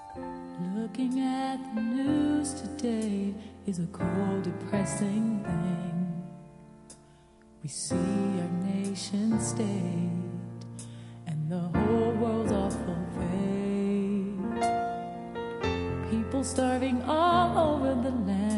Looking at the news today is a cold, depressing thing. We see our nation state and the whole world's awful fate. People starving all over the land.